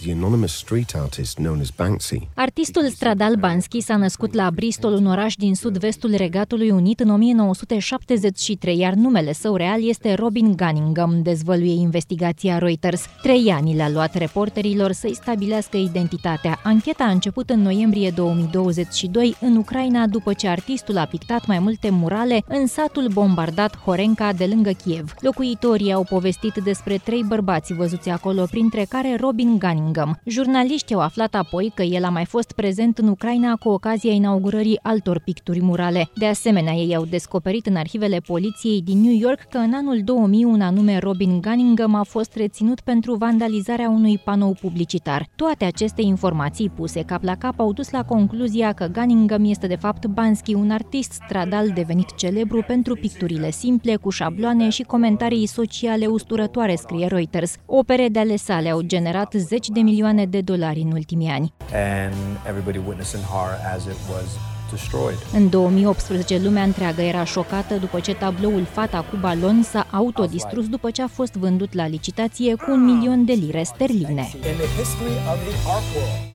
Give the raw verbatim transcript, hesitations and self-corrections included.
the anonymous street artist known as Banksy. Artistul stradal Banksy s-a născut la Bristol, un oraș din sud-vestul Regatului Unit, în o mie nouă sute șaptezeci și trei, iar numele său real este Robin Gunningham, dezvăluie investigația Reuters. Trei ani le-a luat reporterilor să-i stabilească identitatea. Ancheta a început în noiembrie două mii douăzeci și doi în Ucraina, după ce artistul a pictat mai multe murale în satul bombardat Horenka de lângă Kiev. Locuitorii au povestit despre trei bărbați văzuți acolo, printre care Robin Gunningham. Jurnaliștii au aflat apoi că el a mai fost prezent în Ucraina cu ocazia inaugurării altor picturi murale. De asemenea, ei au descoperit în arhivele poliției din New York că în anul două mii un anume Robin Gunningham a fost reținut pentru vandalizarea unui panou publicitar. Toate aceste informații puse cap la cap au dus la concluzia că Gunningham este de fapt Banksy, un artist stradal devenit celebru pentru picturile simple, cu șabloane și comentarii sociale usturătoare, scrie Reuters. Opere de ale sale au generat zeci de milioane de dolari în ultimii ani. În două mii optsprezece, lumea întreagă era șocată după ce tabloul Fata cu balon s-a autodistrus după ce a fost vândut la licitație cu un milion de lire sterline.